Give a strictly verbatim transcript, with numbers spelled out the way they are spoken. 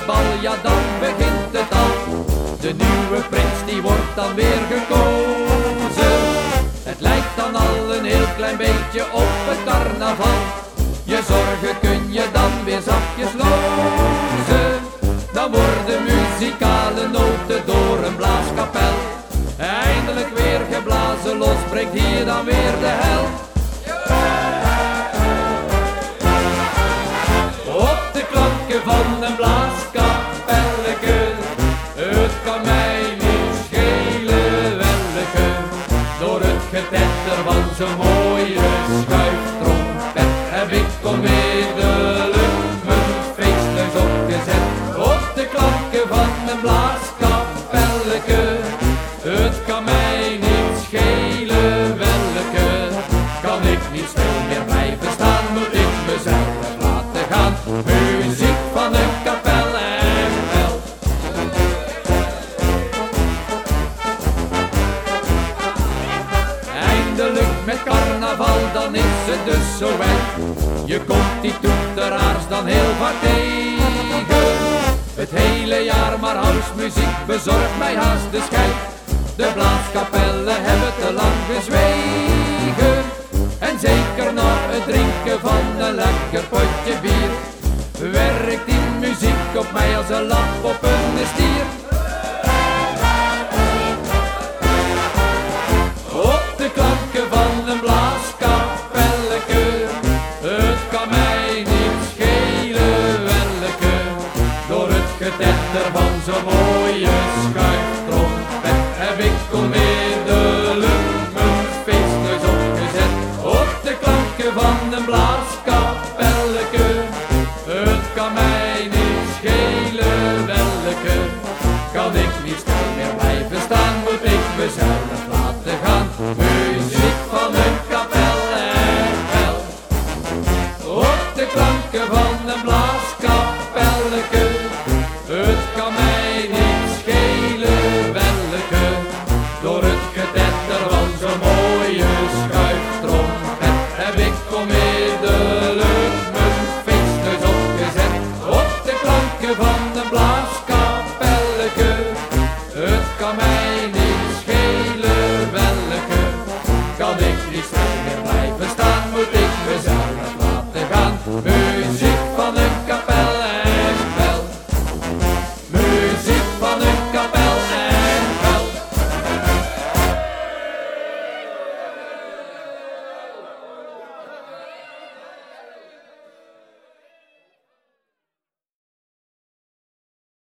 bal, ja dan begint het al. De nieuwe prins die wordt dan weer gekozen. Het lijkt dan al een heel klein beetje op het carnaval. Je zorgen kun je dan weer zachtjes lozen. Dan worden muzikale noten door een blaaskapel eindelijk weer geblazen, los breekt hier dan weer de hel. Op de klanken van een blaaskapelleke, het kan mij niet schelen welke. Door het getetter van zo'n mooie schuiftrompet heb ik onmiddellijk mijn feestneus opgezet. Op de klanken van een blaaskapelleke, het kan mij niet schelen welke. Kan ik niet stil meer blijven staan, moet ik mezelf laten gaan. Muziek van een kapel en wel. Eindelijk met carnaval, dan is het dus zo weg. Je komt die toeteraars dan heel vaak tegen. Het hele jaar maar housemuziek bezorgt mij haast de schijf. De blaaskapellen hebben te lang gezwegen. En zeker na het drinken van een lekker potje bier werkt die muziek op mij als een lap op een stier. Op de klanken van een blaaskapelleke, het kan mij niet schelen welke. Door het getetter van zo'n mooie schuiftrompet heb ik onmiddellijk mijn feestneus opgezet. Op de klanken van een blaaskapelleke, het kan mij niet schelen welke. Kan ik niet stil meer blijven staan, moet ik mezelf laten gaan. Muziek van een kapel en wel. Op de klanken van een blaaskapelleke, het kan mij niet schelen welke. Door het getetter van zo'n mooie schuiftrompet heb ik onmiddellijk mijn feestneus opgezet. Op de klanken van een blaaskapelleke, het kan mij niet schelen welke. Kan ik niet stil